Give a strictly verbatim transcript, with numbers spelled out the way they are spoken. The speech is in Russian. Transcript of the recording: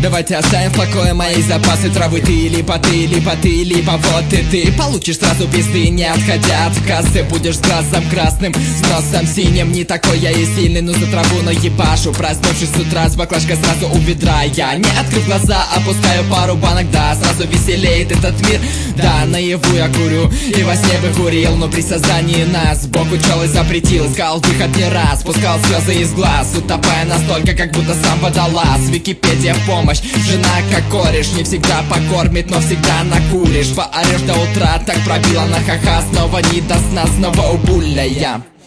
Давайте оставим в покое мои запасы травы. Ты либо ты, либо ты, либо вот и ты. Получишь сразу пизды, не отходя от кассы. Будешь с глазом красным, с носом синим. Не такой я и сильный, но за траву наебашу. Проснувшись с утра с баклажкой сразу у ведра. Я, не открыв глаза, опускаю пару банок. Да, сразу веселеет этот мир. Да, наяву я курю и во сне бы курил. Но при создании нас Бог учел и запретил. Искал выход не раз, пускал слезы из глаз, утопая настолько, как будто сам водолаз. Википедия в помощь, жена как кореш. Не всегда покормит, но всегда накуришь. Поорешь до утра, так пробила на ха-ха. Снова не до сна, снова убуля я.